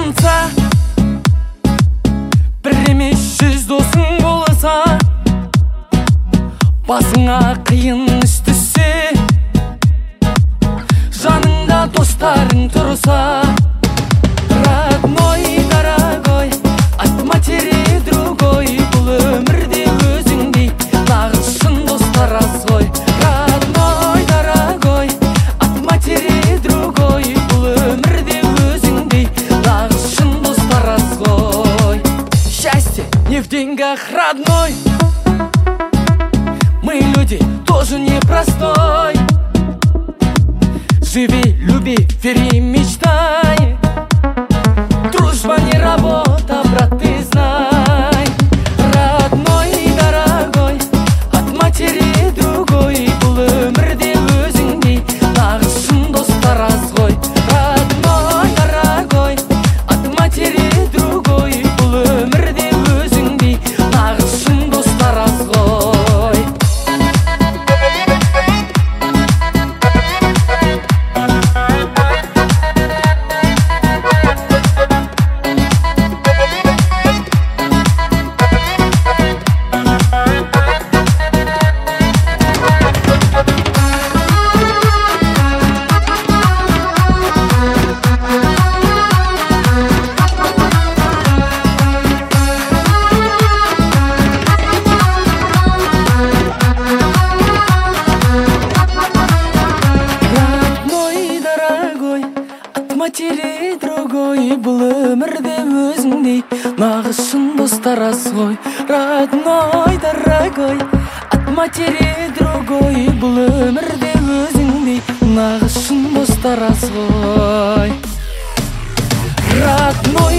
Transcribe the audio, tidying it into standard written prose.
сағынса, бір емес 100 досың болса, басыңа қиын іс түссе, жаныңда достарың тұрса, родной, дорогой, от матери другой, бұл өмірде өзіңдей нағыз шын достар аз ғой. Родной, дорогой, от матери другой, бұл өмірде өзіңдей нағыз шын достар аз ғой. Счастье не в деньгах, родной, мы люди тоже непростой. Живи, люби, вери, мечтай. Дружба не работа, брат, ты знай. Родной, дорогой, от матери другой, бұл өмірде өзіңдей нағыз шын достар аз ғой. Родной, дорогой, от матери другой, бұл өмірде өзіңдей нағыз шын достар аз ғой. Матери другой, бұл өмірде өзіңдей нағыз шын достар аз ғой. Родной, дорогой, от матери другой, бұл өмірде өзіңдей нағыз шын достар аз ғой. Родной,